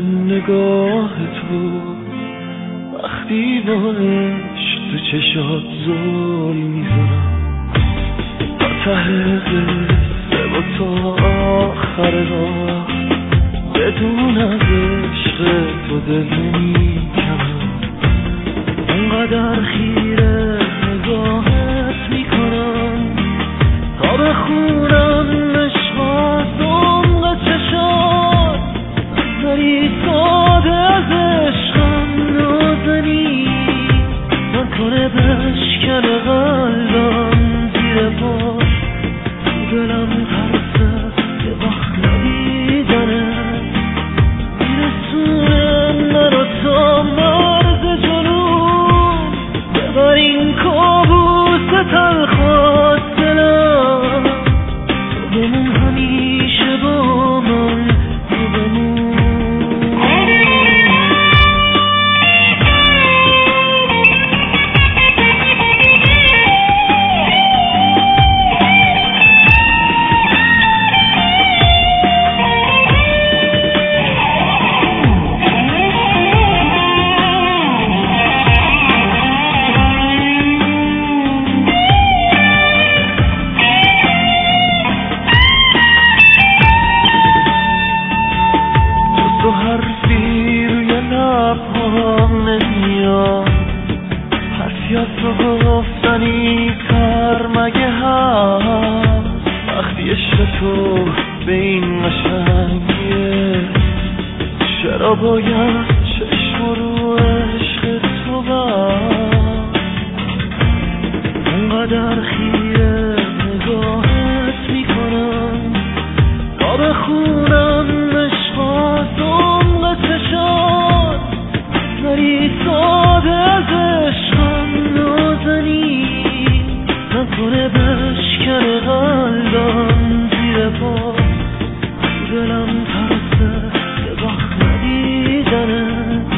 نگاه تو وقتی با عشق تو چشات زل میزنم تا ته قصه و تا آخر راه بدون از عشق تو دل نمیکنم انقدر خیره نگاهت میکنم تا بخونم عشقات عمق چشات نظری ساده از عشقم نازنی نکنه بشکنه قلبم زیر پا تو دلم ترسه یه وقت ندیدنه میرسونه منو تا مرز جنون ببر این کابوس تلخات دلم تو بمون همیشه با من تو بمون تو حرفی روی لبهام نمیاد حرفی از تو گفتنی تر مگه هست وقتی عشق تو به این قشنگیه چرا باید چشم رو عشق تو بست انقدر خیره نگاهت میکنم تا بخونم عشقات عمق چشات نری ساده از عشقم نازنی نکنه بشکنه قلبم زیر پا دلم ترسه یه وقت ندیدنه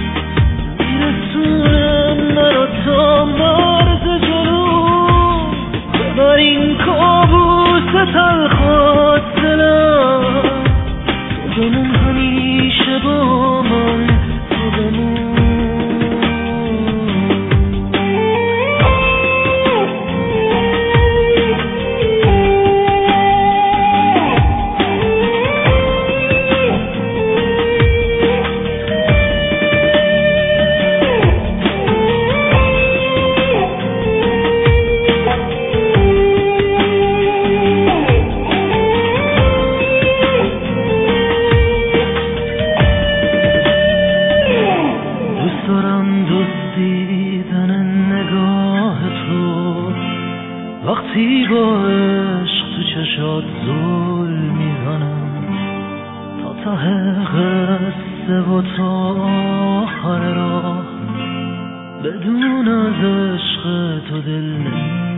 میرسونه منو تا مرز جنون ببر این کابوس تلخات دلم تو بمون همیشه با من تو بمون وقتی با عشق تو چشات زل میزنم تا ته قصه و تا آخر راه بدون از عشق تو دل نمی